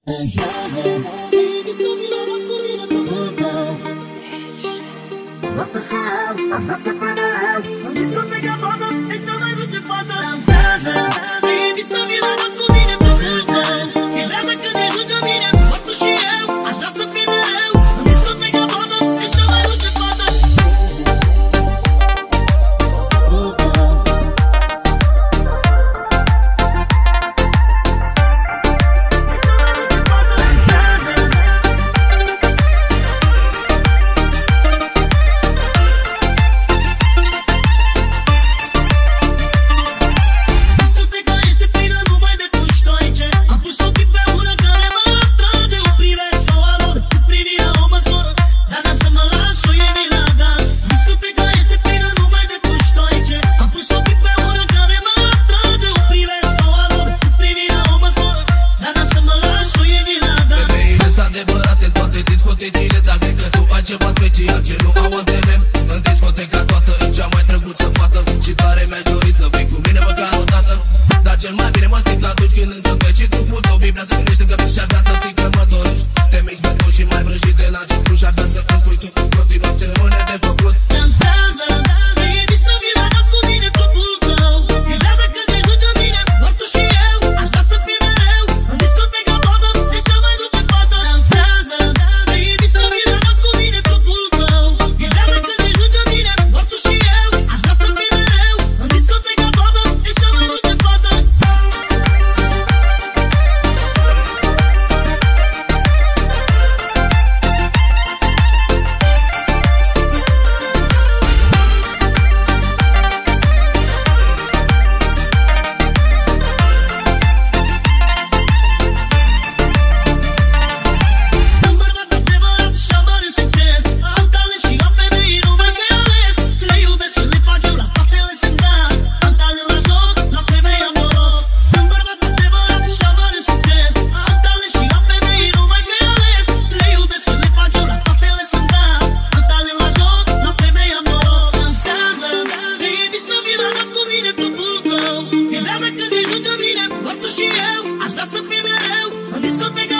What the hell? I've got to find out. În discoteca Bada, ei să mai duce fata. Dansează, ei disă Milano cu mine pe râză. Chilează când e lângă mine, doar tu și eu. Aș vrea să fii mereu. În discoteca Bada, ei să mai duce fata. Ceva special ce nu au antene. În discoteca toată e cea mai drăguță fată. Și tare mi-aș dori să vii cu mine măcar o dată. Dar cel mai bine mă simt atunci când încâncă și trupul tău vibrează, gândește că și-ar vrea să zic că mă dorești. Te miști pe tot și mai vrăjit de la început. Și-ar vrea să îmi spui tu în continuă ce rămâne de făcut. Dansează, ei disă Milano cu mine trupul tău. Chilează când ești lângă mine, doar tu și eu. Aș vrea să fii mereu. În discoteca Bada, ei să mai duce fata. Dansează, ei disă Milano cu mine trupul tău. Chilează când ești lângă mine, doar tu și eu. Aș vrea să fii mereu. În discoteca Bada, ei să mai duce fata. Sunt bărbat adevărat și am mare succes. Am talent și am femei numai pe ales. Le iubesc și le fac eu, la faptele sunt dat. Am talent la joc, la femei am noroc. Sunt bărbat adevărat și am mare succes. Am talent și am femei numai pe ales. Le iubesc și le fac eu, la faptele sunt dat. Am talent la joc, la femei am noroc. Dansează, ei disă Milano cu mine trupul tău. Chilează când ești lângă mine, doar tu și eu. Aș vrea să fii mereu. În discoteca